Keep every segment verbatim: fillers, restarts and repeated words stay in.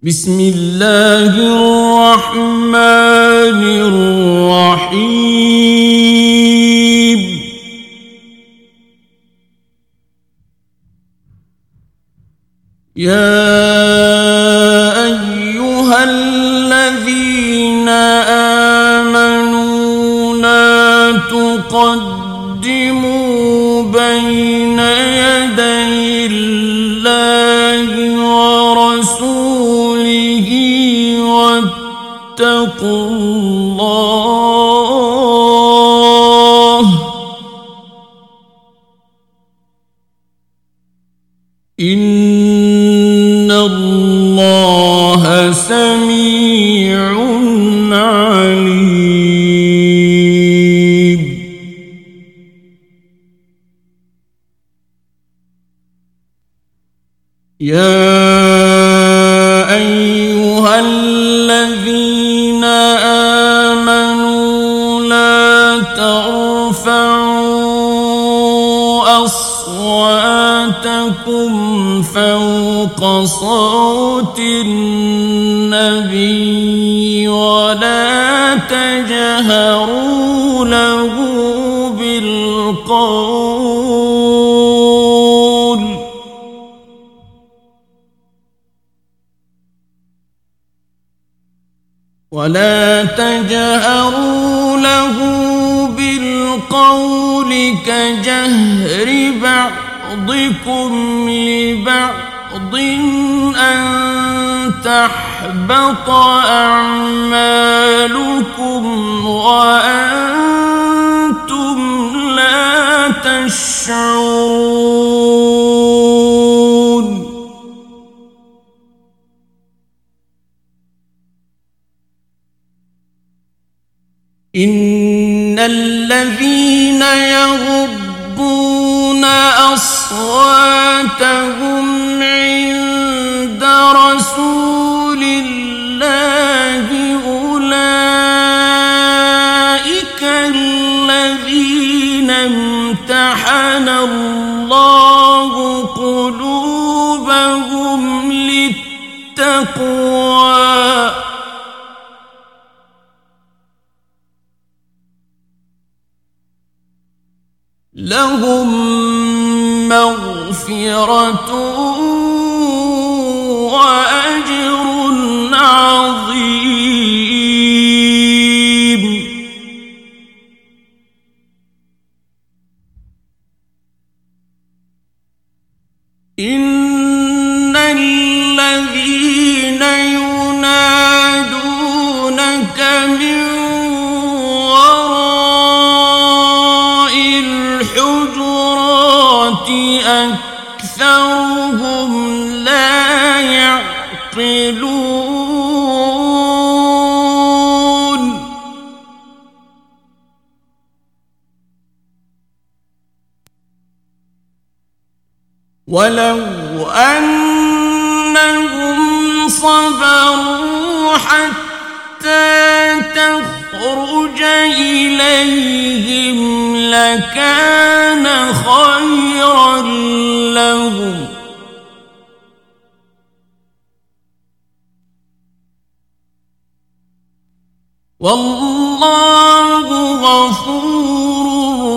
بسم الله الرحمن الرحيم يا أيها الذين آمنوا لا تقدموا بين يدي الله ورسوله واتقوا الله إن الله سميع عليم يا أيها الذين آمنوا لا ترفعوا أصواتكم فوق صوت النبي ولا تجهروا له بالقول ولا تجهروا له بالقول كجهر بعضكم لبعض أن تحبط أعمالكم وأنتم لا تشعرون إن الذين يغضون أصواتهم عند رسول الله أولئك الذين امتحن الله قلوبهم للتقوى لهم مغفرة وأجر عظيم إن الذين ينادونك من أكثرهم لا يعقلون ولو أنهم صبروا حتى تخرج إليهم لكان خيرا لهم والله غفور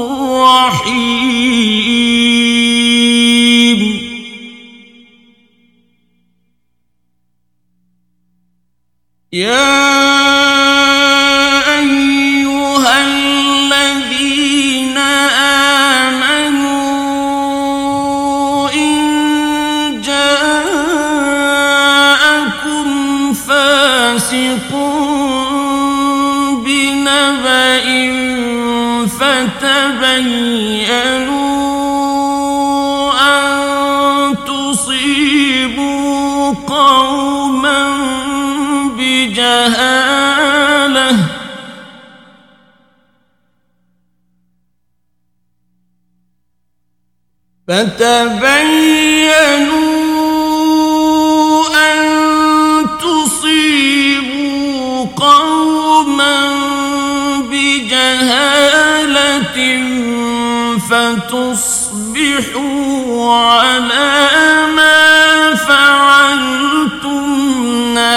رحيم يا فتبينوا أن تصيبوا قوما بجهالة فتبينوا أن تصيبوا قوما بجهالة فتصبحوا على ما فعلتم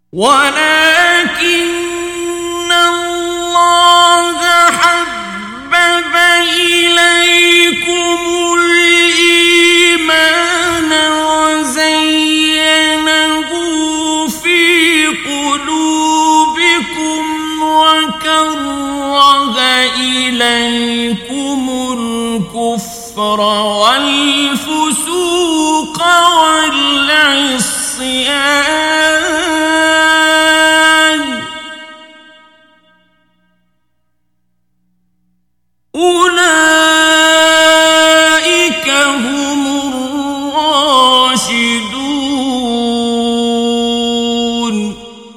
ولكن الله حبب إليكم الإيمان وزينه في قلوبكم وكره إليكم الكفر والفسوق والعصيان أولئك هم الراشدون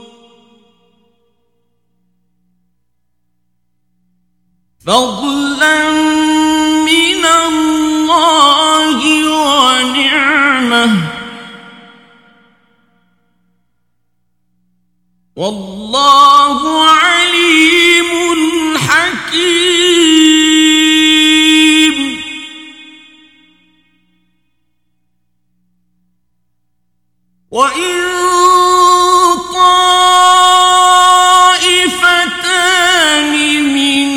فضلا من الله ونعمه والله عليم حكيم وإن طائفتان من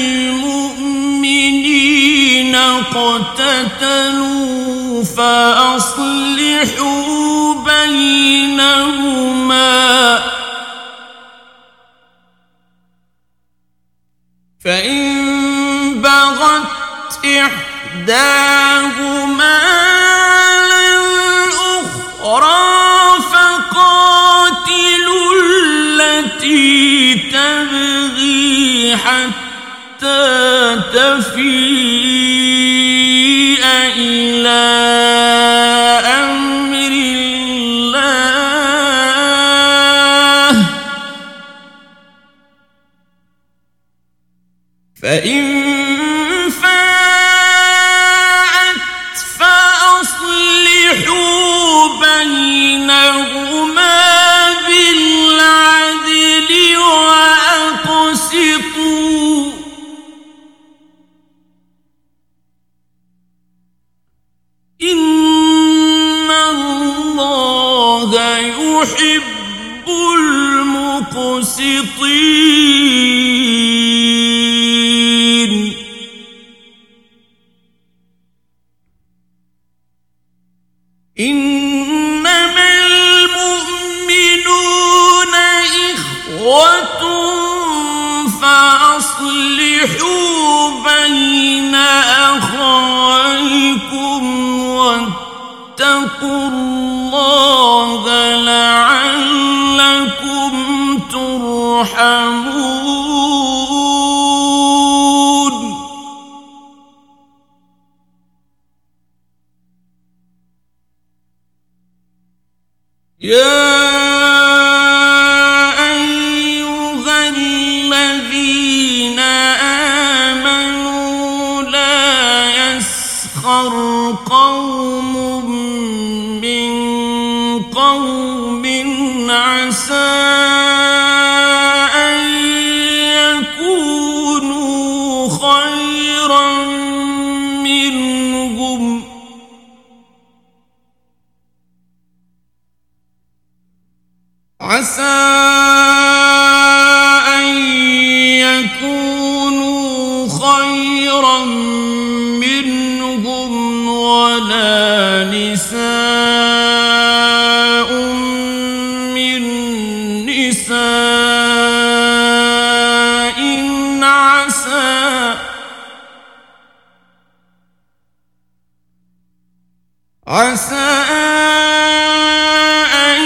المؤمنين اقتتلوا فأصلحوا بينهما فإن بغت إحداهما على الأخرى فقاتلوا التي تبغي حتى تفيء إلى أمر الله فإن فاءت فأصلحوا بينهما بالعدل وأقسطوا إن الله يحب المقسطين إنما المؤمنون إخوة فأصلحوا بين أخويكم واتقوا الله لعلكم ترحمون يا أيها الذين آمنوا لا يسخر قوم من قوم عسى أن يكونوا خيرا منهم عسى أن يكونوا خيرا منهم ولا نساء من نساء عسى عسى أن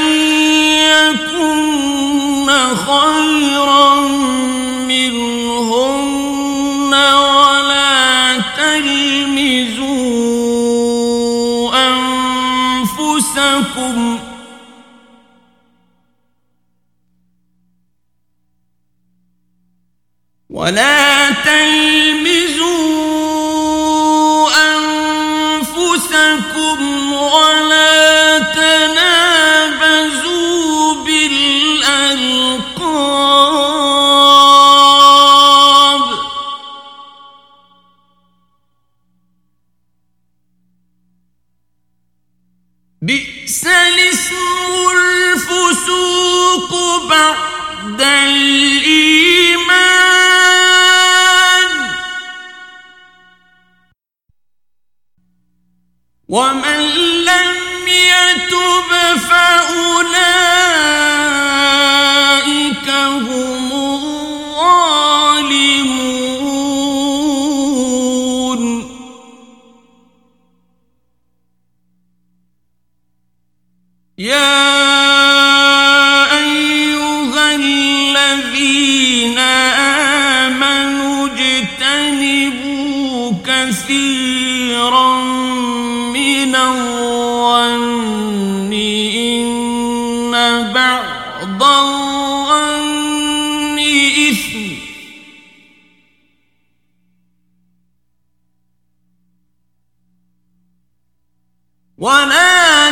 يكن خيرا منهن ولا تلمزوا أنفسكم ولا تلمزوا أنفسكم ولا تنابزوا بالألقاب بئس الاسم الفسوق الإيمان ومن لم يتب فأولئك هم الظالمون يا أيها الذين آمنوا اجتنبوا كثيرا من الظن إن بعض الظن إثم ولا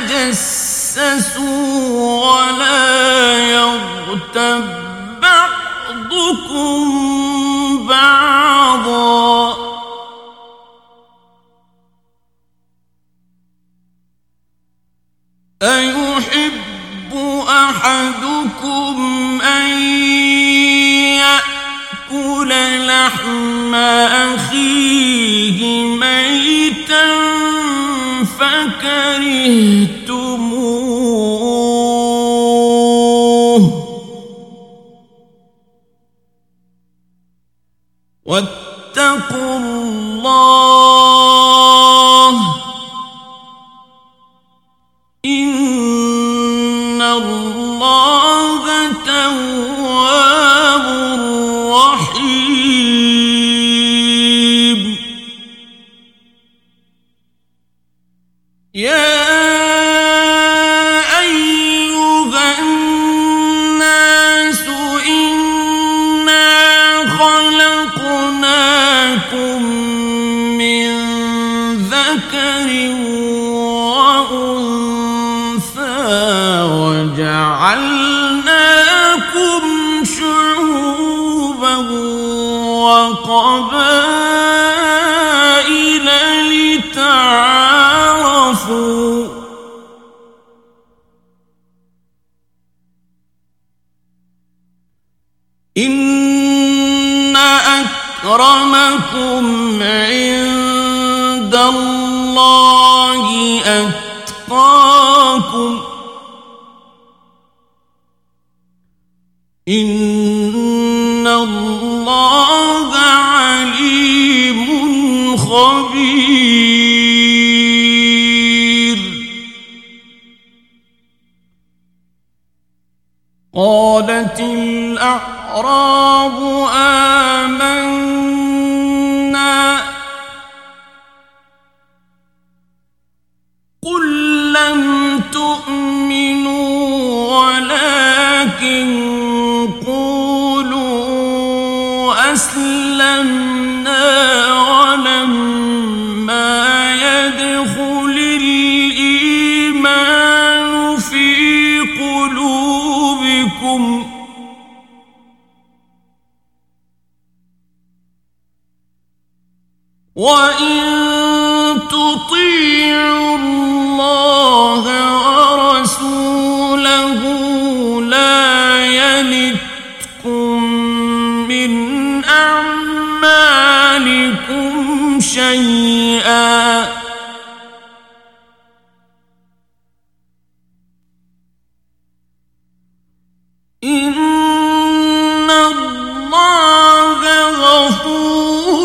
تجسسوا ولا يغتب بعضكم بعضا أيحب أحدكم أن يأكل لحم أخيه ميتا فكرهتموه واتقوا الله إن الله تواب رحيم يا أيها الناس إنا خلقناكم من ذكر وأنثى وجعلناكم شعوبا وقبائل لتعارفوا إن أكرمكم عند الله أتقاكم إن الله عليم خبير قالت الأعراب آمنا قل لم تؤمنوا ولكن قولوا أسلمنا ولما يدخل الإيمان في قلوبكم وإن تطيعوا الله ورسوله لا يلتكم من أعمالكم شيئا إن الله غفور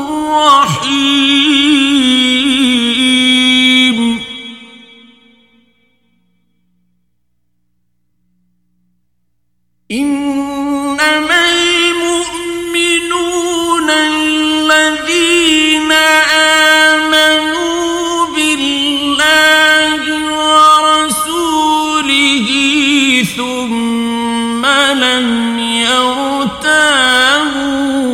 رحيم إنما المؤمنون الذين آمنوا بالله ورسوله ثم لم يرتابوا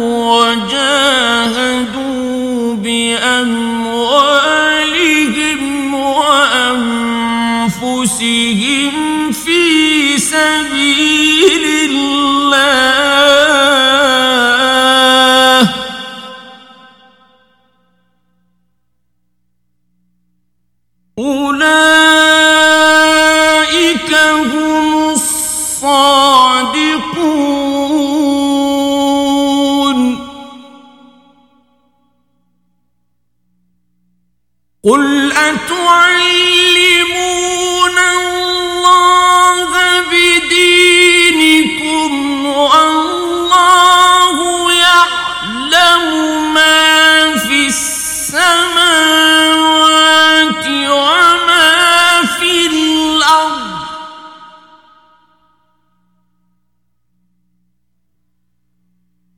وجاهدوا بأموالهم وأنفسهم في سبيل الله أولئك هم الصادقون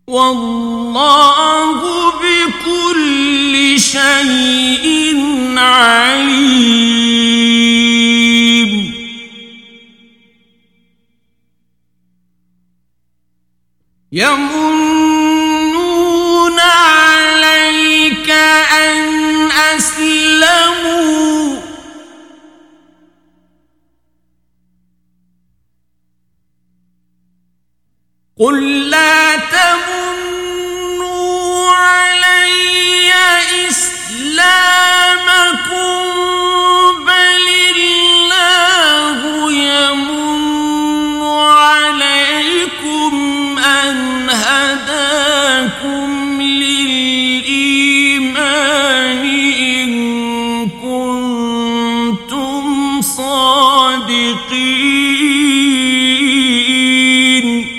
والله بكل شيء عليم. يمنون عليك أن أسلموا قل لا تمنوا علي إسلامكم بل الله يمن عليكم أن هداكم للإيمان إن كنتم صادقين.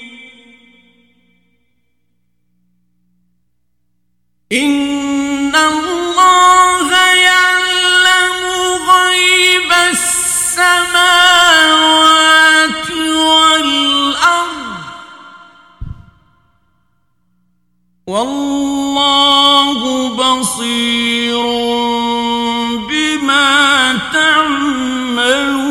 إن الله يعلم غيب السماوات والأرض والله بصير بما تعملون.